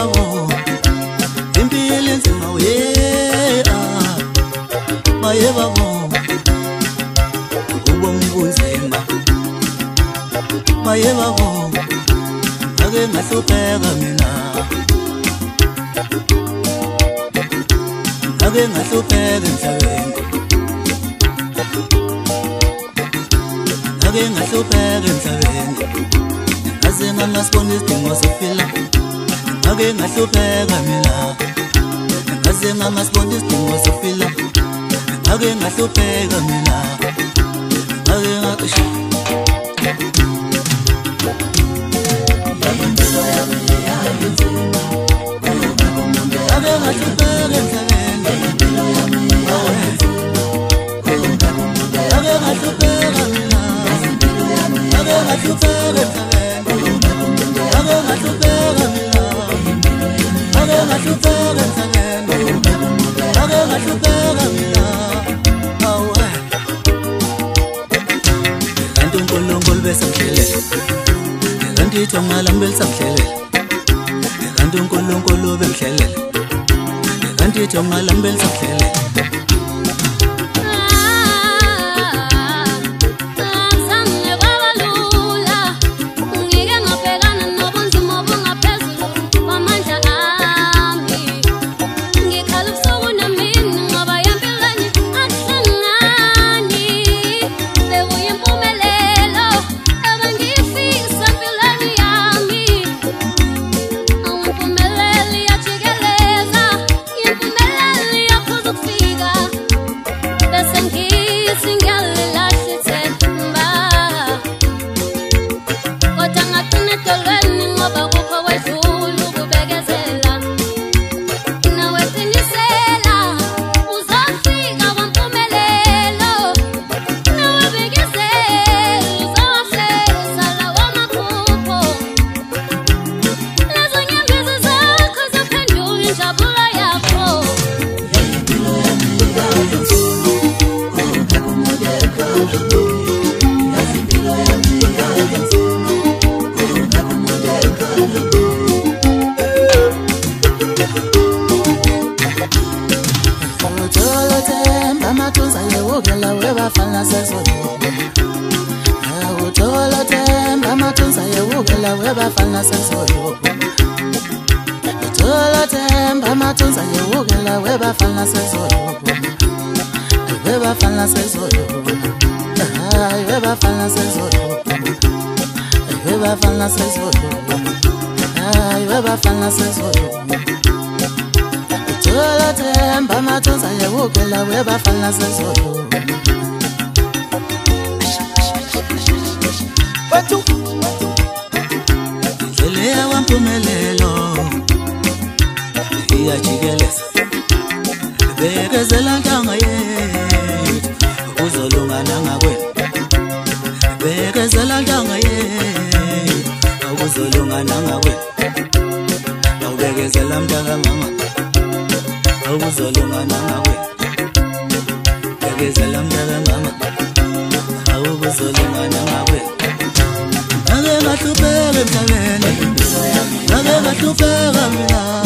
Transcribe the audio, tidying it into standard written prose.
babo impilo enzima maye babo ubomi bunzima maye babo ake ngahlupheka mina ake ngahlupheka emhlabeni ake ngahlupheka emhlabeni aze ngangasibona isidingo sokuphila ake ngahlupheka mina aze ngangasibona isidingo sokuphila ake ngahlupheka mina ake ngaqisha Ngilambel samhlele kanti uNkulunkulu bemhlele kanti ngilambel samhlele Ndlela wampumelelo iyajikeleza bekezela ntanga yethu uzolungana ngakwena bekezela ntanga yethu uzolungana ngakwena awubekezela mntaka mama awuzolungana ngakwena bekezela mntaka mama awuzolungana ngakwena ake ngahlupheka emhlabeni ake ngahlupheka mina